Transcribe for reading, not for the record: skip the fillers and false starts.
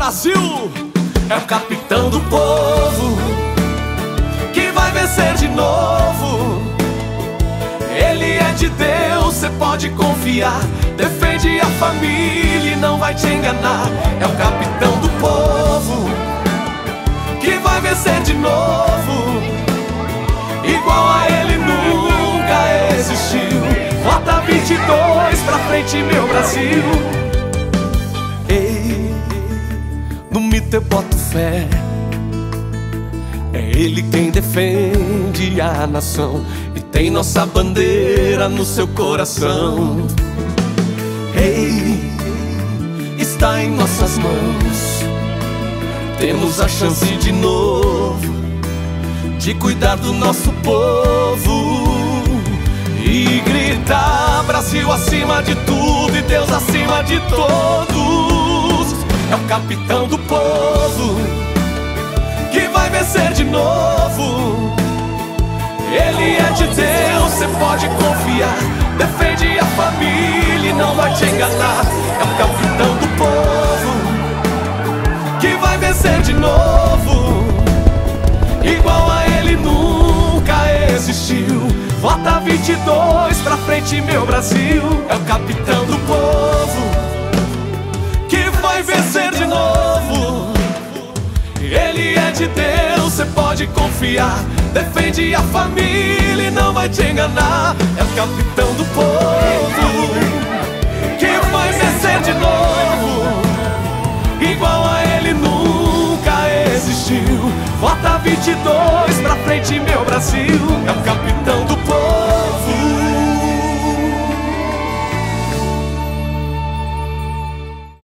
Brasil. É o capitão do povo que vai vencer de novo. Ele é de Deus, cê pode confiar. Defende a família e não vai te enganar. É o capitão do povo que vai vencer de novo. Igual a ele nunca existiu. Vota 22 pra frente, meu Brasil. Ei, no mito eu boto fé. É ele quem defende a nação e tem nossa bandeira no seu coração. Ei, está em nossas mãos. Temos a chance de novo de cuidar do nosso povo e gritar: Brasil acima de tudo e Deus acima de todos. É o capitão do povo que vai vencer de novo. Ele é de Deus, cê pode confiar. Defende a família e não vai te enganar. É o capitão do povo que vai vencer de novo. Igual a ele nunca existiu. Vota 22 pra frente, meu Brasil. É o capitão do povo que vai vencer de novo. Ele é de Deus, cê pode confiar. Defende a família e não vai te enganar. É o capitão do povo que vai vencer de novo. Igual a ele nunca existiu. Vota 22 pra frente, meu Brasil. É o